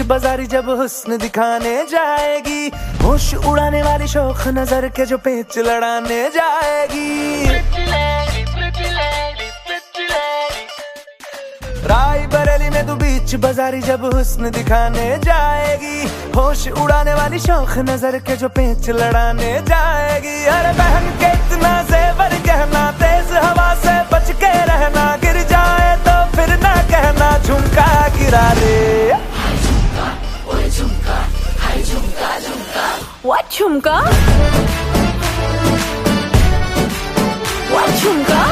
बाजारी जब हुस्न दिखाने जाएगी, होश उड़ाने वाली शौक नजर के जो पेच लड़ाने जाएगी। राय बरेली में तू बीच बाजारी जब हुस्न दिखाने जाएगी, होश उड़ाने वाली शौक नजर के जो पेच लड़ाने जाएगी। अरे बहन के इतना जेवर गहना, तेज हवा से बच के रहना, गिर जाए तो फिर ना कहना झुमका गिरा दे। What झुमका? What झुमका?